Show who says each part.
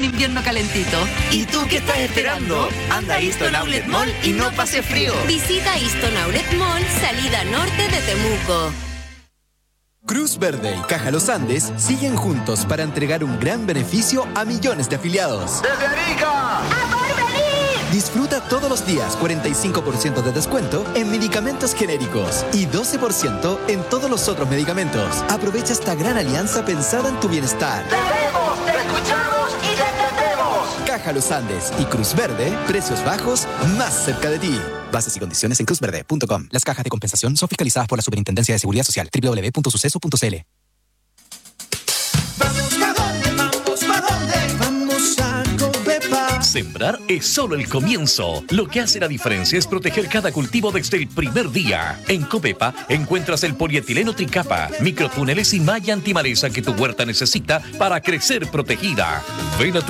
Speaker 1: invierno calentito.
Speaker 2: ¿Y tú qué estás esperando? Anda a Easton Outlet Mall y no pases frío.
Speaker 3: Visita Easton Outlet Mall, salida norte de Temuco.
Speaker 4: Cruz Verde y Caja Los Andes siguen juntos para entregar un gran beneficio a millones de afiliados.
Speaker 5: ¡Desde Arica!
Speaker 6: ¡A Porvenir!
Speaker 4: Disfruta todos los días 45% de descuento en medicamentos genéricos y 12% en todos los otros medicamentos. Aprovecha esta gran alianza pensada en tu bienestar.
Speaker 5: ¡Te vemos, te escuchamos y te entendemos!
Speaker 4: Caja Los Andes y Cruz Verde, precios bajos más cerca de ti. Bases y condiciones en cruzverde.com. Las cajas de compensación son fiscalizadas por la Superintendencia de Seguridad Social. www.suceso.cl.
Speaker 7: Vamos, ¿pa' dónde? Vamos, ¿pa' dónde? Vamos a Covepa.
Speaker 8: Sembrar es solo el comienzo. Lo que hace la diferencia es proteger cada cultivo desde el primer día. En Covepa encuentras el polietileno tricapa, microtúneles y malla antimaleza que tu huerta necesita para crecer protegida. Ven a tu